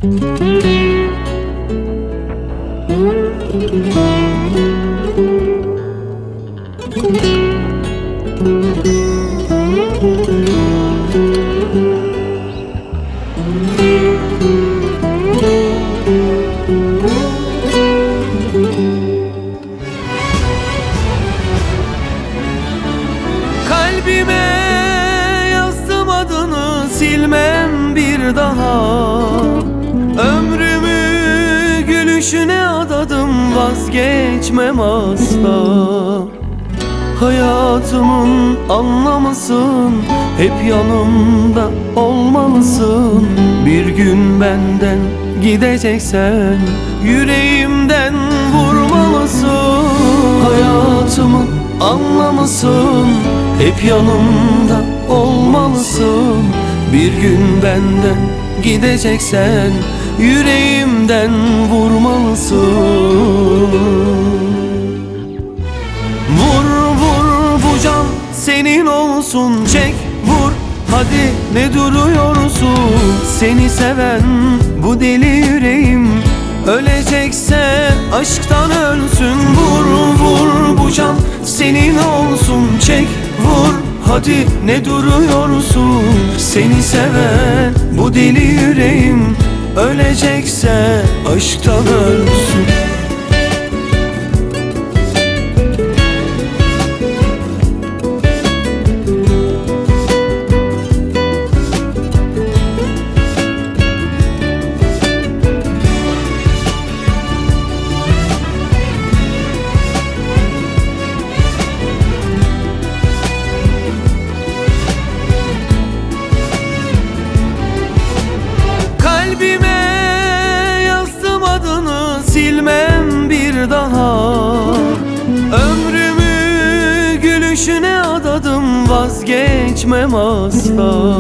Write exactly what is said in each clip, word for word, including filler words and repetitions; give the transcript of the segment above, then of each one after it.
Kalbime yazdım adını, silmem bir daha. Ömrümü gülüşüne adadım, vazgeçmem asla. Hayatımın anlamısın, hep yanımda olmalısın. Bir gün benden gideceksen, yüreğimden vurmalısın. Hayatımın anlamısın, hep yanımda olmalısın. Bir gün benden gideceksen, yüreğimden vurmalısın. Vur vur, bu can senin olsun, çek vur, hadi ne duruyorsun? Seni seven bu deli yüreğim, ölecekse aşktan ölsün. Vur vur, bu can senin olsun, çek vur, hadi ne duruyorsun? Seni seven bu deli yüreğim, ölecekse aşktan ölsün. Kalbime yazdım adını, silmem bir daha. Ömrümü gülüşüne adadım, vazgeçmem asla.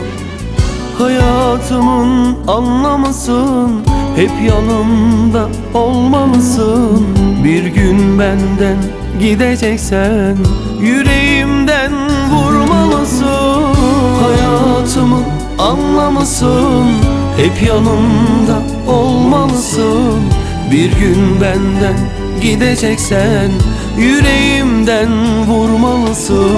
Hayatımın anlamısın, hep yanımda olmalısın. Bir gün benden gideceksen, yüreğimden vurmalısın. Hayatımın anlamısın, hep yanımda olmalısın. Bir gün benden gideceksen, yüreğimden vurmalısın.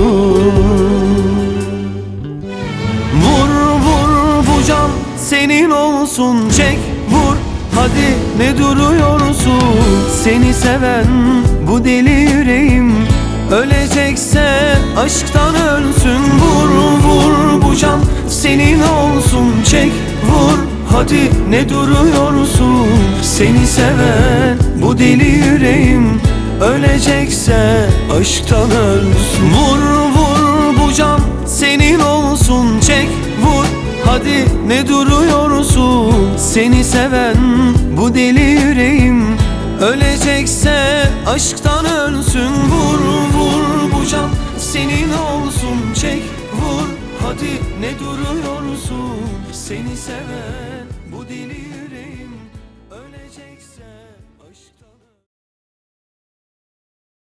Vur vur, bu can senin olsun, çek vur, hadi ne duruyorsun? Seni seven bu deli yüreğim, ölecekse aşktan ölsün. Vur vur, bu can senin olsun, çek vur, hadi ne duruyorsun? Seni seven bu deli yüreğim, ölecekse aşktan ölsün. Vur vur, bu can senin olsun, çek vur, hadi ne duruyorsun? Seni seven bu deli yüreğim, ölecekse aşktan ölsün. Vur vur, bu can senin olsun, çek vur, hadi ne duruyorsun? Seni seven